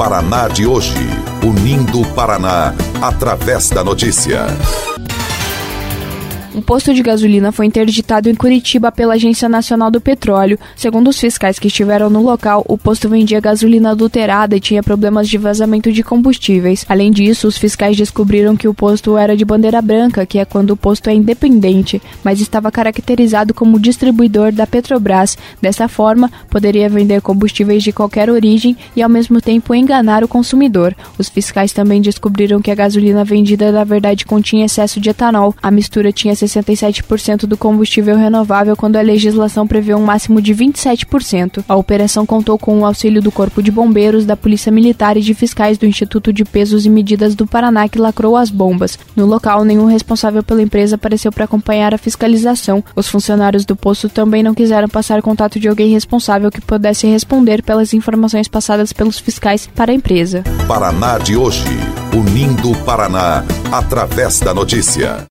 Paraná de hoje, unindo o Paraná através da notícia. Um posto de gasolina foi interditado em Curitiba pela Agência Nacional do Petróleo. Segundo os fiscais que estiveram no local, o posto vendia gasolina adulterada e tinha problemas de vazamento de combustíveis. Além disso, os fiscais descobriram que o posto era de bandeira branca, que é quando o posto é independente, mas estava caracterizado como distribuidor da Petrobras. Dessa forma, poderia vender combustíveis de qualquer origem e, ao mesmo tempo, enganar o consumidor. Os fiscais também descobriram que a gasolina vendida, na verdade, continha excesso de etanol. A mistura tinha 67% do combustível renovável, quando a legislação prevê um máximo de 27%. A operação contou com o auxílio do Corpo de Bombeiros, da Polícia Militar e de fiscais do Instituto de Pesos e Medidas do Paraná, que lacrou as bombas. No local, nenhum responsável pela empresa apareceu para acompanhar a fiscalização. Os funcionários do posto também não quiseram passar contato de alguém responsável que pudesse responder pelas informações passadas pelos fiscais para a empresa. Paraná de hoje, unindo o Paraná através da notícia.